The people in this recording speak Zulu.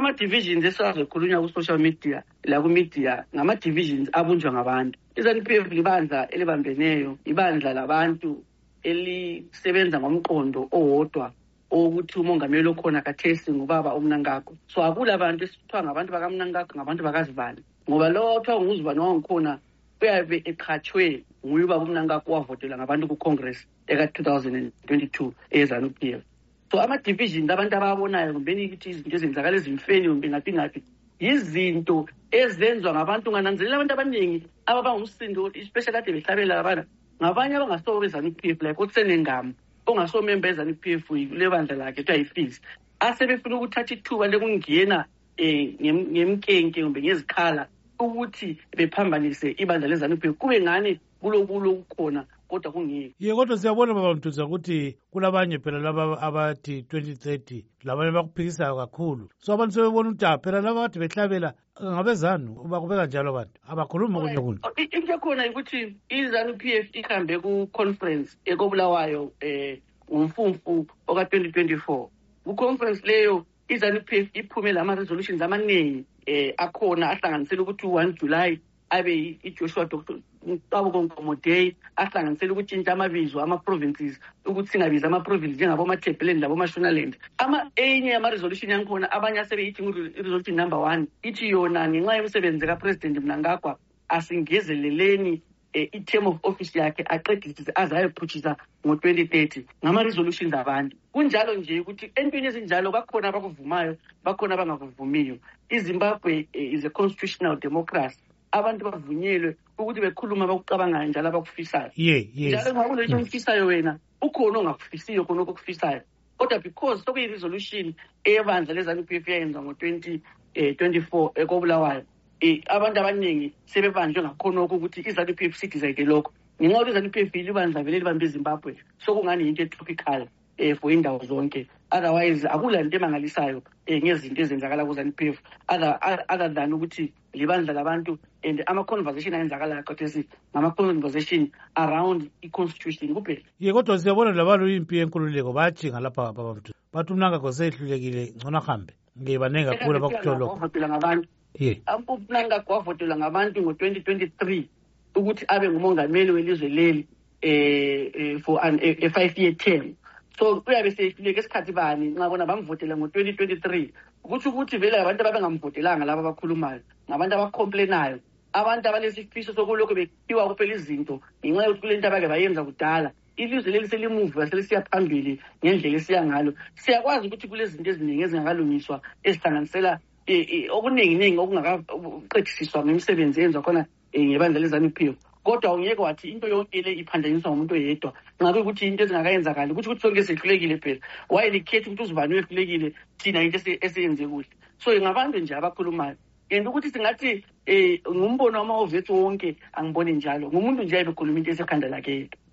ama-divisions esiwazokhulunywa ku-social media la ku-media ngama-divisions abunjwa ngabantu. iZANU-PF libandla elibambeneyo, ibandla labantu elisebenza ngomqondo owodwa ukuthi umongameli okhona kathesi ngubaba uMnangagwa. So akula bantu esithiwa ngabantu bakaMnangagwa ngabantu bakaZibani, ngoba lo othiwa nguZibani wangikhona uyabe eqhatshwe nguye ubaba uMnangagwa owavotela ngabantu ku-Congress eka-2022 eZANU-PF. So ama-divisions abantu ababonayo kumbeni ukuthi izinto ezenzakala ezimfeni kumbe ngaphi yizinto ezenzwa ngabantu. Ungananzelela abantu abaningi ababangumsindo especially ade behlabela abana ngabanye abangasobo beZANU-PF like oSenengam ongasomemba eZANU-PF kule bandla lakhe kuthiwa yiFees, asebefuna ukuthatha ithuba lekungena ngemkenke kumbe ngezikhala ukuthi bephambanise ibandla leZANU-PF kube ngani kulokulo ukukhona kodwa kungeke. Kodwa siyabona baba Mduduza ukuthi kulabanye phela laba abathi 2030 labanye bakuphikisayo kakhulu. So abantu sebebona ukuthi phela laba bathi behlabela ngabezanu bakubeka njalo abantu abakhuluma kunye kunye. Into ekhona ukuthi iZANU-PF ihambe ku-conference ekobulawayo ngomfumfu oka-2024. Ku-conference leyo iZANU-PF iphume lama-resolutions amaningi akhona ahlanganisela ukuthi 1 July abe iJoshua Dr. Nkomo Day, ahlanganisela ukutshintsha amabizo ama-provinces ukuthi singabiza ama-provinces njengaboma-Thebeleni laboma-Shonaland. Enye yama-resolution yangikhona abanye asebeyithi i-resolution number 1 ithi yona ngenxa yomsebenzi kaPresident Mnangagwa asingezeleleni i-term of office yakhe aqedisise aze ayophutshisa ngo-2030 ngama-resolutions abantu. Kunjalo nje ukuthi entweni ezinjalo bakhona abakuvumayo bakhona abangakuvumiyo. iZimbabwe is a constitutional democracy. Abantu bavunyelwe ukuthi bekhuluma bakucabangayo njalo abakufisayo. Njalo ngakulo into oyifisayo wena ukhona ongakufisiyo khona okufisayo. Kodwa because sokuyi-resolution eyebandla leZANU-PF yayenzwa ngo-2024 ekobulawayo, abantu abaningi sebebanjwe ngakhona ukuthi iZANU-PF sidecide lokho. Ngenxa yokuthi iZANU-PF libandla vele libambe eZimbabwe sokungani into etropical for indawo zonke. Otherwise akula nto emangalisayo ngezinto ezenzakala ku-ZANU-PF other than ukuthi libandla labantu and ama-conversation ayenzakala khathesi ngama-conversation around i-constitution kuphela. Kodwa siyabona labantu impi yenkululeko bayajinga lapha baba Mduduza bathi uMnangagwa sehlulekile ngcono ahambe ngebanenge kakhulu abakuthola lokho. Wavotelwa ngabantu. uMnangagwa wavotelwa ngabantu ngo-2023 ukuthi abe ngumongameli welizwe leli for a 5-year term. So uyabe sehluleke esikhathi bani nxa bona bamvotela ngo-2023 ukuthi vele abantu ababengamvotelanga laba abakhulumayo ngabantu abacomplainayo, abantu abalesifiso sokulokhu bekhiwa kuphela izinto ngenxa yokuthi kule nto abake bayenza kudala. Ilizwe leli selimuva selisiya phambili ngendlela esiya ngalo. Siyakwazi ukuthi kulezinto eziningi ezingakalungiswa ezihlanganisela okuningi okungakaqedisiswa ngemisebenzi eyenziwa khona ngebandla leZANU-PF. Kodwa ungeke wathi into yonke le iphanjaniswa ngumuntu oyedwa. Ngabe ukuthi into ezingakayenzakali ukuthi sonke sehlulekile phela. Wayelikhethi ukuthi uZibani wehlulekile thina into eseyenze kuhle. So ngabantu nje abakhulumayo. And ukuthi singathi ngumbono wamaovethu wonke angibone njalo. Ngumuntu nje ayebekhuluma into esekhanda lakhe.